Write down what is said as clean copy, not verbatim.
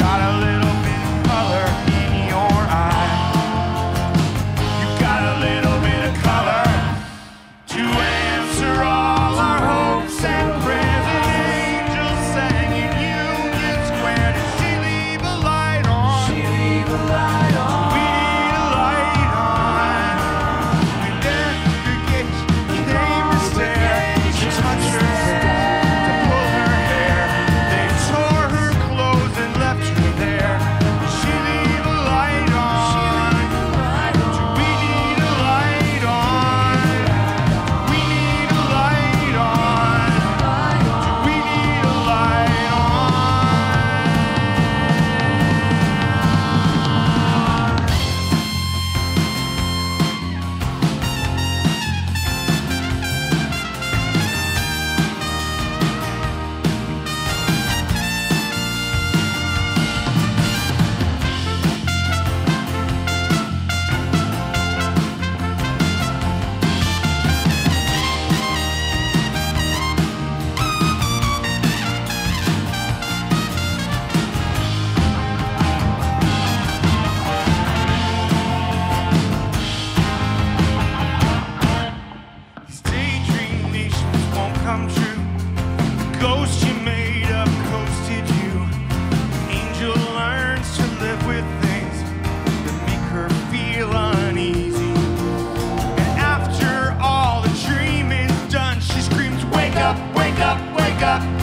got a little bit of color in your eye. You got a little bit of color to answer all our hopes and prayers. An angel sang in Union Square. Did she leave a light on? She leave a light on. We need a light on. We dared to get, came to stare, to touch her step, to pull her hair. They tore her clothes and left her there. Did she leave a light on? Do we need a light on? We need a light on. Do we need a light on? These daydream nations won't come true. Ghost you made up coasted you. Angel learns to live with things that make her feel uneasy. And after all the dreaming's done, she screams, wake up, wake up, wake up.